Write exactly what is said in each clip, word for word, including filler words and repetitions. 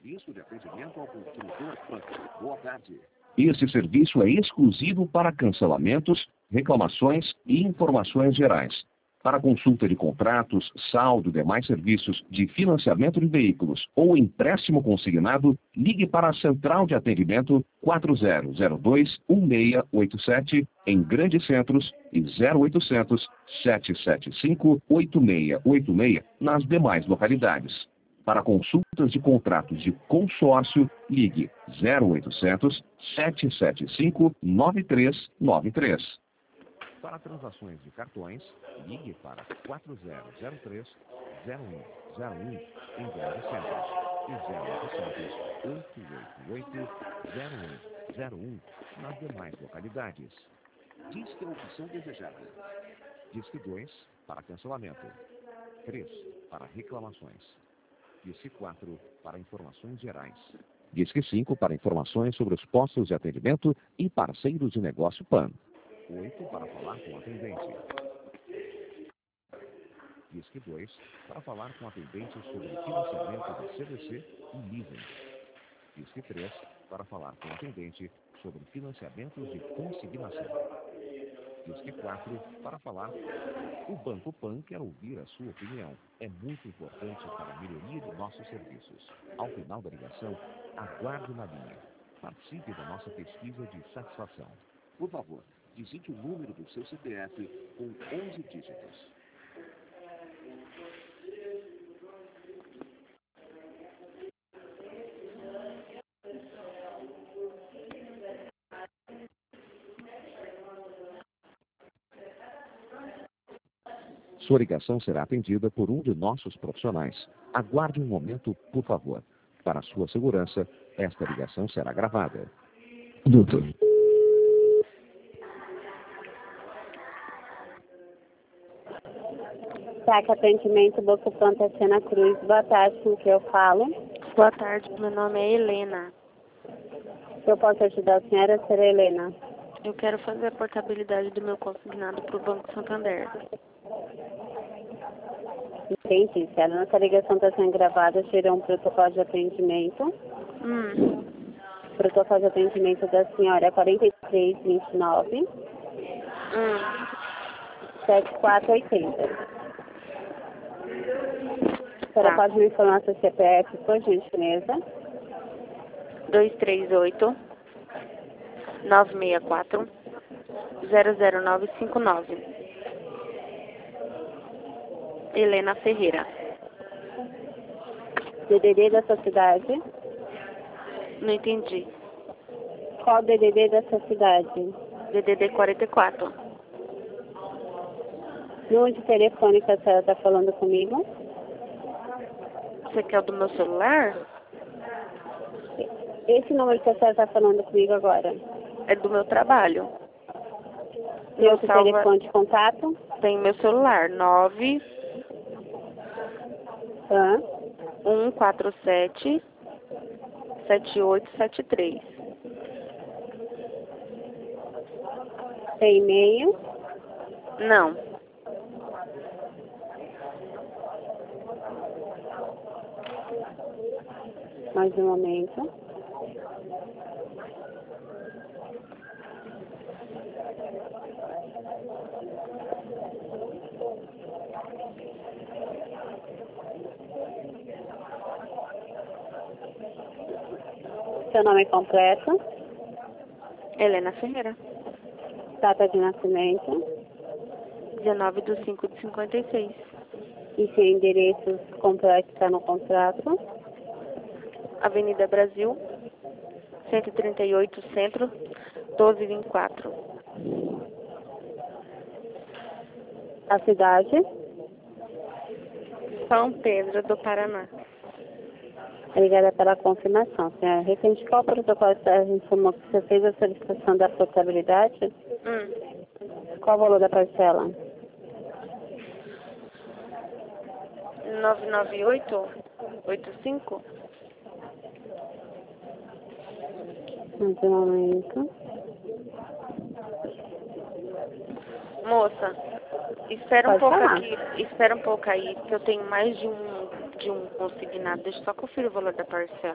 Serviço de atendimento ao consumidor Pan. Boa tarde. Esse serviço é exclusivo para cancelamentos, reclamações e informações gerais. Para consulta de contratos, saldo e demais serviços de financiamento de veículos ou empréstimo consignado, ligue para a Central de Atendimento quatro zero zero dois, um seis oito sete em Grandes Centros e zero oitocentos, sete sete cinco, oito seis oito seis nas demais localidades. Para consultas de contratos de consórcio, ligue zero oitocentos, sete sete cinco, nove três nove três. Para transações de cartões, ligue para quatro zero zero três, zero um zero um em Grandes Centros e zero oitocentos, oito oito oito, zero um zero um nas demais localidades. Disque a opção desejada. Disque dois para cancelamento. três para reclamações. Disque quatro para informações gerais. Disque cinco para informações sobre os postos de atendimento e parceiros de negócio Pan. oito para falar com o atendente. Disque dois para falar com o atendente sobre financiamento da C V C e leasing. Disque três para falar com o atendente sobre financiamentos de consignação. Disque quatro para falar. O Banco Pan quer ouvir a sua opinião. É muito importante para a melhoria de nossos serviços. Ao final da ligação, aguarde na linha. Participe da nossa pesquisa de satisfação. Por favor, digite o número do seu C P F com onze dígitos. Sua ligação será atendida por um de nossos profissionais. Aguarde um momento, por favor. Para sua segurança, esta ligação será gravada. Doutor. T A C Atendimento Banco Pan Tatiana Cruz. Boa tarde, com que eu falo? Boa tarde, meu nome é Helena. Se eu posso ajudar a senhora, será Helena. Eu quero fazer a portabilidade do meu consignado para o Banco Santander. Entendi. Se a nossa ligação está sendo gravada, tirou um protocolo de atendimento. Hum. O protocolo de atendimento da senhora é quarenta e três, vinte e nove, Hum. setenta e quatro oitenta. A senhora Tá. pode me informar seu C P F, por gentileza? dois três oito, nove seis quatro, zero zero nove cinco nove. Helena Ferreira. D D D da sua cidade? Não entendi. Qual D D D da sua cidade? D D D quarenta e quatro. Número de telefone que a senhora está falando comigo? Você quer o do meu celular? Esse número que a senhora está falando comigo agora? É do meu trabalho. Tem Meu outro salva- telefone de contato? Tem meu celular, nove Hã? um quatro sete, sete oito sete três. Tem e-mail? Não. Mais um momento. Seu nome completo? Helena Ferreira. Data de nascimento? dezenove de cinco de cinquenta e seis. E seu endereço completo está no contrato? Avenida Brasil, cento e trinta e oito, Centro, doze vinte e quatro. A cidade? São Pedro do Paraná. Obrigada pela confirmação, senhora. Referente qual protocolo você informou que você fez a solicitação da portabilidade? Hum. Qual o valor da parcela? nove nove oito, oito cinco. Mais um momento. Moça, espera um Pode pouco falar. aqui, espera um pouco aí, que eu tenho mais de um de um consignado. Deixa eu só conferir o valor da parcela.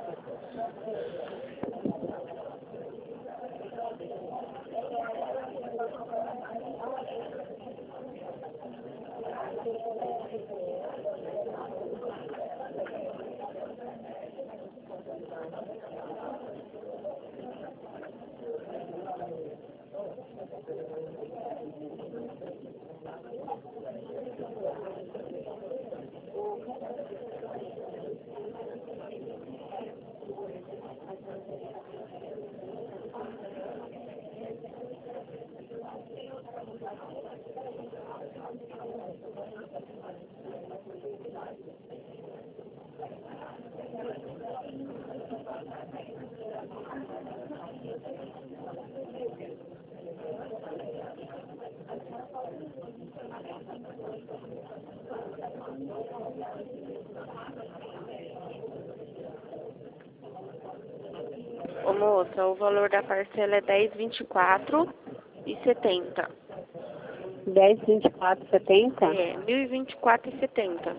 Ô moça, o valor da parcela é dez, vinte e quatro e setenta. dez, vinte e quatro, setenta? É, mil e vinte e quatro e setenta.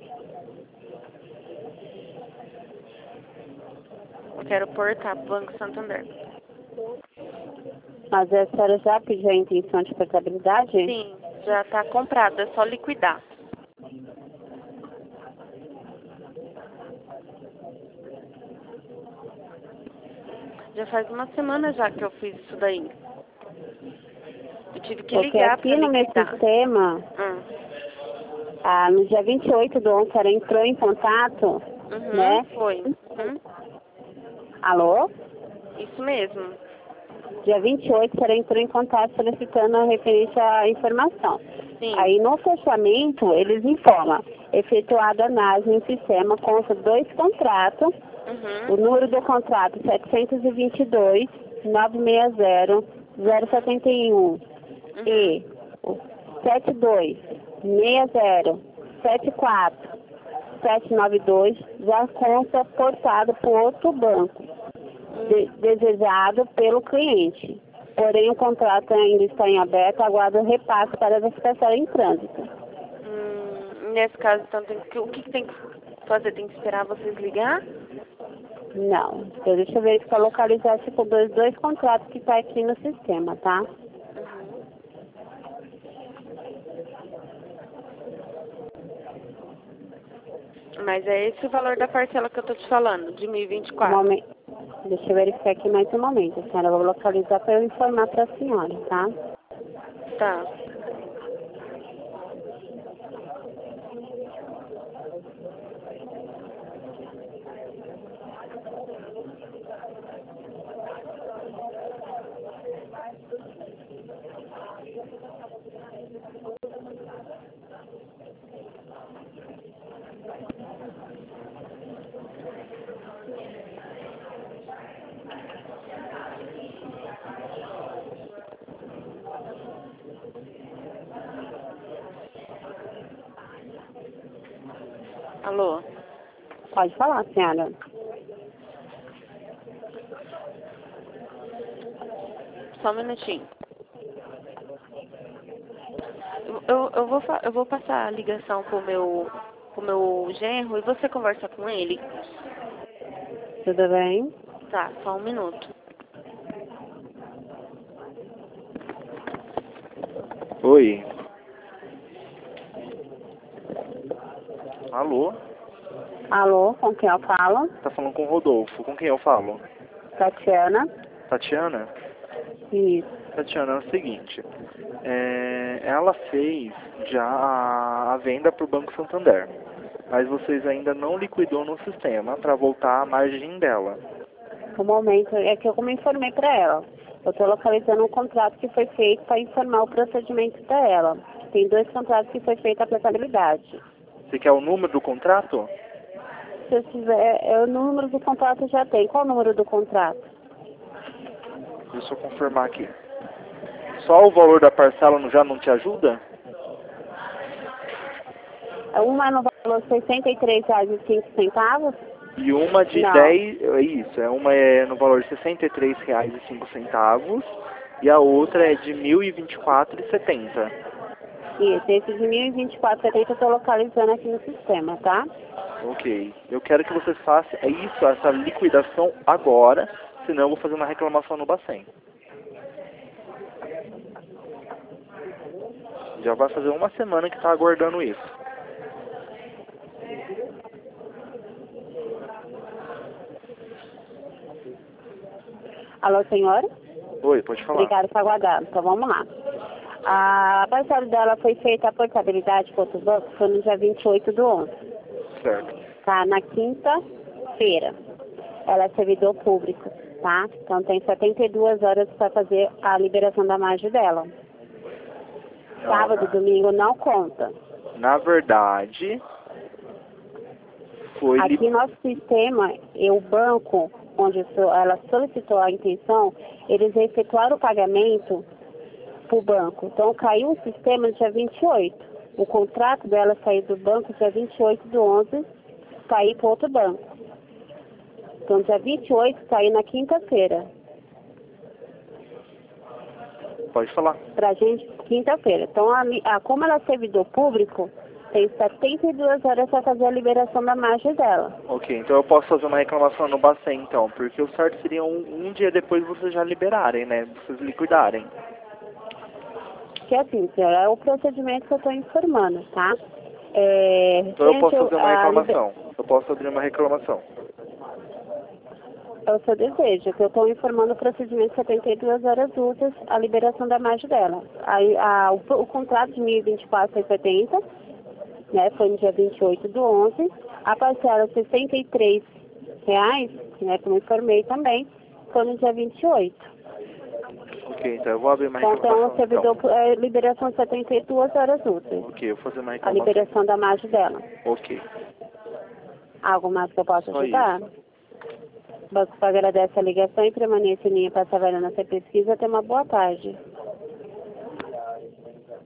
Eu quero portar pro Banco Santander. Mas a senhora já pediu a intenção de portabilidade? Sim, já tá comprado, é só liquidar. Já faz uma semana já que eu fiz isso daí. Eu tive que Porque ligar aqui pra no meu liquidar. sistema, Hum. ah, no dia vinte e oito do onze, ela entrou em contato, Uhum, né? foi. Uhum. Alô? Isso mesmo. Dia vinte e oito, ela entrou em contato solicitando a referência à informação. Sim. Aí no fechamento, eles informam, efetuada análise em sistema, consta dois contratos, Uhum. o número do contrato setecentos e vinte e dois, novecentos e sessenta, zero setenta e um Uhum. e o setenta e dois, sessenta, setenta e quatro, setecentos e noventa e dois já consta portado por outro banco, de, desejado pelo cliente. Porém, o contrato ainda está em aberto, aguarda o repasse para a verificação em trânsito. Hum, nesse caso, então, tem que, o que, que tem que fazer? Tem que esperar vocês ligar? Não, então, deixa eu verificar, localizar tipo dois, dois contratos que está aqui no sistema, tá? Uhum. Mas é esse o valor da parcela que eu tô te falando, de mil e vinte e quatro. Momen- Deixa eu verificar aqui mais um momento, senhora. Eu vou localizar para eu informar para a senhora, tá? Tá. Alô? Pode falar, senhora. Só um minutinho. Eu, eu, eu, vou, fa- eu vou passar a ligação pro meu, pro meu genro e você conversa com ele. Tudo bem? Tá, só um minuto. Oi. Alô? Alô, com quem eu falo? Tá falando com o Rodolfo. Com quem eu falo? Tatiana. Tatiana? Isso. Tatiana, é o seguinte. É, ela fez já a, a venda pro Banco Santander. Mas vocês ainda não liquidou no sistema para voltar a margem dela. O momento é que eu como informei para ela. Eu estou localizando um contrato que foi feito para informar o procedimento para ela. Tem dois contratos que foi feita a aplicabilidade. Você quer o número do contrato? Se eu tiver, é, o número do contrato já tem. Qual o número do contrato? Deixa eu confirmar aqui. Só o valor da parcela não- já não te ajuda? Uma é no valor sessenta e três reais e cinco centavos. E uma de Não. dez, é isso, é uma é no valor de sessenta e três reais e cinco centavos e a outra é de mil e vinte e quatro reais e setenta centavos. Isso, esse de mil e vinte e quatro reais e setenta eu estou localizando aqui no sistema, tá? Ok. Eu quero que você faça isso, essa liquidação agora, senão eu vou fazer uma reclamação no Bacen. Já vai fazer uma semana que está aguardando isso. Alô, senhora? Oi, pode falar. Obrigada por aguardar. Então, vamos lá. A parcela dela foi feita a portabilidade para outro banco, foi no dia vinte e oito do onze. Certo. Tá, na quinta-feira. Ela é servidor público, tá? Então, tem setenta e duas horas para fazer a liberação da margem dela. Sábado, Não, domingo não conta. na verdade, foi... Aqui li- nosso sistema, e o banco, onde so- ela solicitou a intenção, eles efetuaram o pagamento para o banco. Então caiu o sistema no dia vinte e oito. O contrato dela saiu do banco dia vinte e oito do onze para ir para outro banco. Então dia vinte e oito saiu na quinta-feira. Pode falar. Pra gente, quinta-feira. Então, a, li- a, como ela é servidor público, tem setenta e duas horas para fazer a liberação da margem dela. Ok, então eu posso fazer uma reclamação no Bacen, então, porque o certo seria um, um dia depois vocês já liberarem, né? Vocês liquidarem. Que assim, senhora, é o procedimento que eu estou informando, tá? É, Então eu posso gente, fazer uma a reclamação. Eu posso abrir uma reclamação. É o seu desejo, que eu estou informando o procedimento setenta e duas horas úteis, a liberação da margem dela. Aí, a, o, o contrato de mil e vinte e quatro reais e setenta, né, foi no dia vinte e oito do onze, a parcela sessenta e três reais, né, como informei também, foi no dia vinte e oito. Ok, então eu vou abrir uma Então, tem um reclamação. servidor, Então. é, liberação setenta e duas horas úteis, Ok, eu vou fazer uma a reclamação. liberação da margem dela. Ok. Algo mais que eu possa Só ajudar? O banco agradece a ligação e permanece em linha para trabalhar nessa pesquisa. Tenha uma boa tarde.